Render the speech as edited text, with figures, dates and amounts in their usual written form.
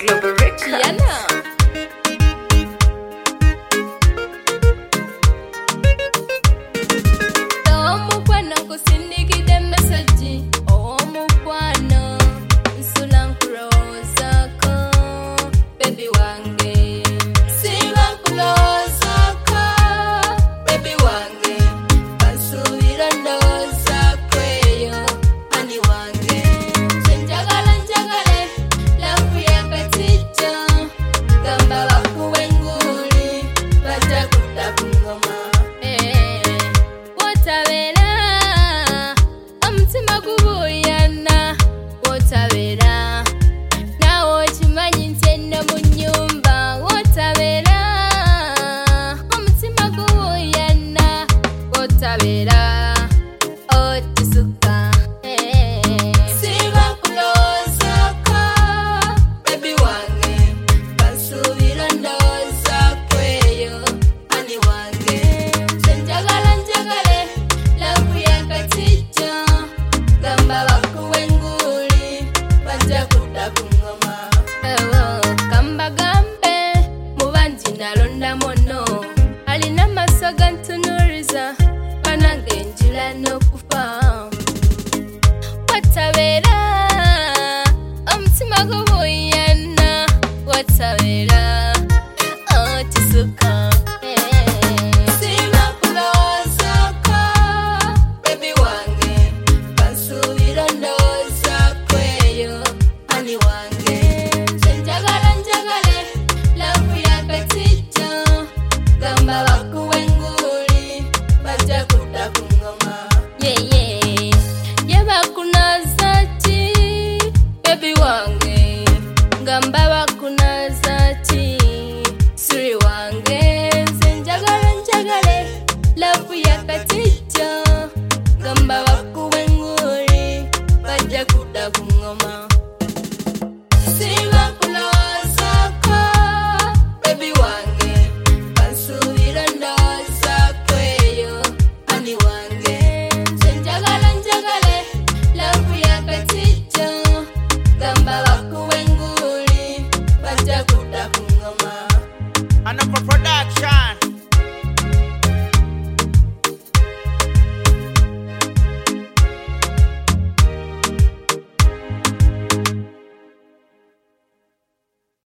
Global Records. Yana. Omukwana nkusindikidde message. Omukwana nsula nkulowoozako baby wange. Siba nkulowoozako baby wange. Bansuubira ndowoozaako eyo ani wange. Nze njagala njagale lavu y'akatijja. Gamba bakuwe enguli bajja kudda ku ngoma. Wotabeera omutima gubuyana. Wotabeera naawe okimanyi nti enno mu nnyumba. Wotabeera omutima gubuyana. Wotabeera otisuka. Siba nkulowoozaako baby wange. Bansuubira ndowoozaako eyo ani wange. Nze njagala njagale lavu y'akatijja. Gamba bakuwe enguli bajja kudda ku ngoma. Kambagambe mu bangi nalondamu ono alina amaaso gantunuuliza banange njula n'okufa. Wotabeera omutima gubuyana. Wotabeera otisuka. Siba nkulowoozaako baby wange. Bansuubira ndowoozaako eyo ani wange. Nze njagala njagale lavu y'akatijja. Gamba bakuwe enguli bajja kudda ku ngoma. Ye bakunaaza ki baby wange. Gamba bakunaaza ki suri wange. Nze njagala njagale lavu y'akatijja. Gamba bakuwe enguli bajja kudda ku ngoma. Siba nkulowoozaako baby wange. Bansuubira ndowoozaako eyo ani wange. Nze njagala njagale lavu y'akatijja. Gamba bakuwe enguli bajja kudda ku ngoma. Another production.